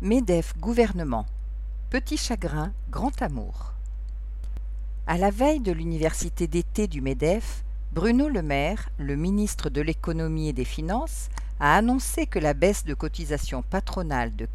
MEDEF Gouvernement. Petit chagrin, grand amour. À la veille de l'université d'été du MEDEF, Bruno Le Maire, le ministre de l'Économie et des Finances, a annoncé que la baisse de cotisation patronale de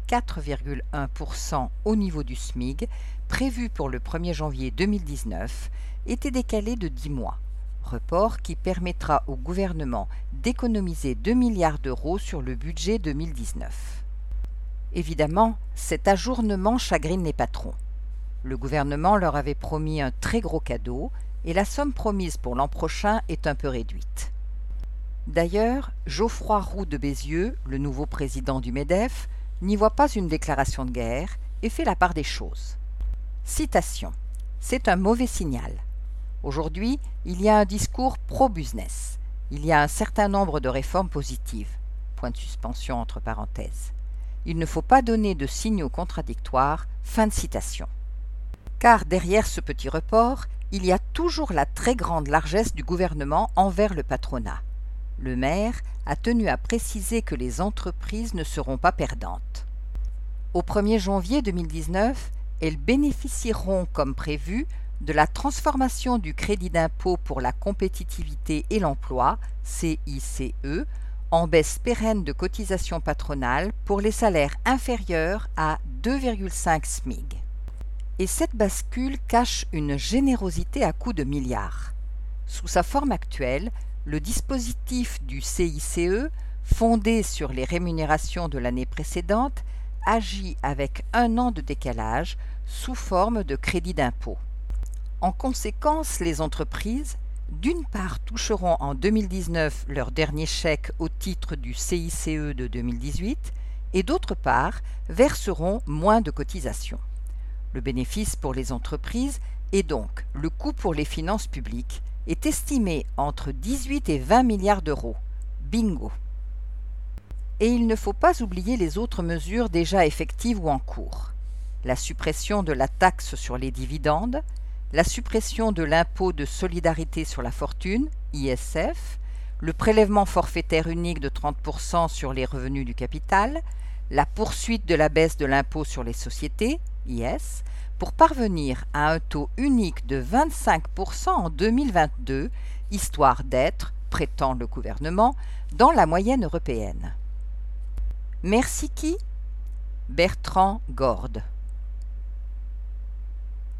4,1% au niveau du SMIC, prévue pour le 1er janvier 2019, était décalée de 10 mois. Report qui permettra au gouvernement d'économiser 2 milliards d'euros sur le budget 2019. Évidemment, cet ajournement chagrine les patrons. Le gouvernement leur avait promis un très gros cadeau et la somme promise pour l'an prochain est un peu réduite. D'ailleurs, Geoffroy Roux de Bézieux, le nouveau président du MEDEF, n'y voit pas une déclaration de guerre et fait la part des choses. Citation. C'est un mauvais signal. Aujourd'hui, il y a un discours pro-business. Il y a un certain nombre de réformes positives. Point de suspension entre parenthèses. Il ne faut pas donner de signaux contradictoires. Fin de citation. Car derrière ce petit report, il y a toujours la très grande largesse du gouvernement envers le patronat. Le maire a tenu à préciser que les entreprises ne seront pas perdantes. Au 1er janvier 2019, elles bénéficieront, comme prévu, de la transformation du crédit d'impôt pour la compétitivité et l'emploi, CICE, en baisse pérenne de cotisation patronale pour les salaires inférieurs à 2,5 SMIC. Et cette bascule cache une générosité à coups de milliards. Sous sa forme actuelle, le dispositif du CICE, fondé sur les rémunérations de l'année précédente, agit avec un an de décalage sous forme de crédit d'impôt. En conséquence, les entreprises, d'une part, toucheront en 2019 leur dernier chèque au titre du CICE de 2018 et d'autre part, verseront moins de cotisations. Le bénéfice pour les entreprises et donc le coût pour les finances publiques est estimé entre 18 et 20 milliards d'euros. Bingo! Et il ne faut pas oublier les autres mesures déjà effectives ou en cours. La suppression de la taxe sur les dividendes, la suppression de l'impôt de solidarité sur la fortune, ISF, le prélèvement forfaitaire unique de 30% sur les revenus du capital, la poursuite de la baisse de l'impôt sur les sociétés, IS, pour parvenir à un taux unique de 25% en 2022, histoire d'être, prétend le gouvernement, dans la moyenne européenne. Merci qui ? Bertrand Gorde.